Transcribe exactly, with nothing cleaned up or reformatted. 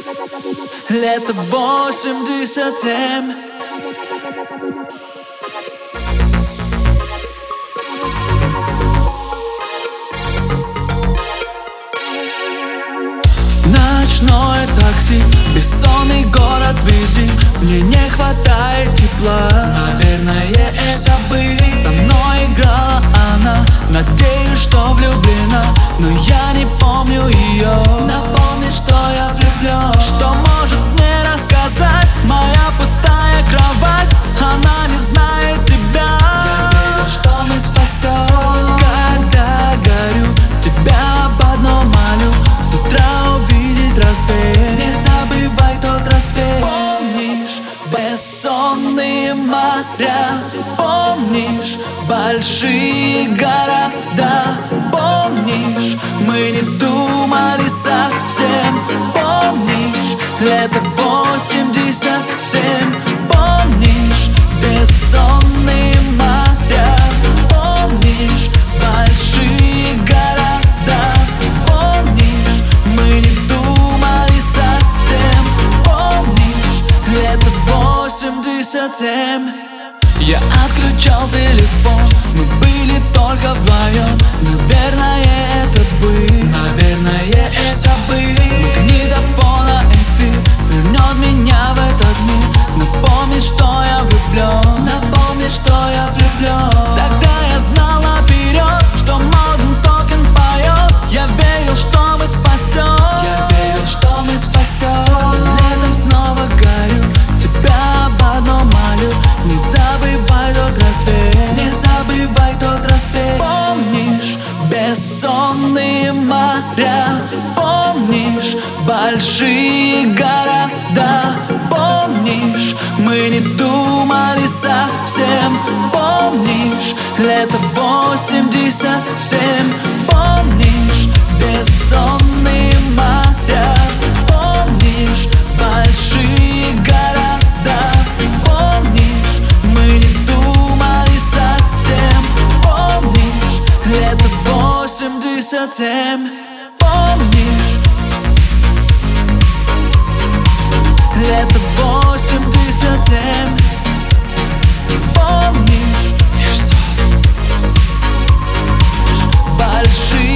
Лето восемьдесят семь. Ночное такси, бессонный город вези. Мне не хватает тепла, наверное, это бы со мной играла она. Надеюсь, что влюблена, но я не помню ее. Напомни, что я влюблен. Что может мне рассказать моя пустая кровать? Она не знает тебя. Я верю, что мы спасем. Когда горю, тебя об одном молю: с утра увидеть рассвет. Не забывай тот рассвет. Помнишь бессонные моря? Помнишь большие города? Помнишь, мы не думали совсем? Помнишь лето восемьдесят семь? Помнишь бессонные моря? Помнишь большие города? Помнишь, мы не думали совсем? Помнишь лето восемьдесят семь? Я отключал телефон, мы были только вдвоем. Наверное, это бы, наверное, это бы магнитофона эфир вернет меня в этот мир. Напомнит, что я влюблен, напомнит, что я влюблен. Тогда я знал наперед, что Modern Talking поет. Я верил, что мы спасем. Я верил, что мы спасем. Летом снова горю, тебя об одном молю: не забывай тот рассвет, не забывай тот рассвет. Помнишь бессонные моря? Помнишь большие города? Помнишь, мы не думали совсем? Помнишь лето восемьдесят семь? Помнишь бессонные моря? Помнишь большие города? Помнишь, мы не думали совсем? Помнишь лето восемьдесят семь? Помнишь лето восемьдесят семь? Помнишь большие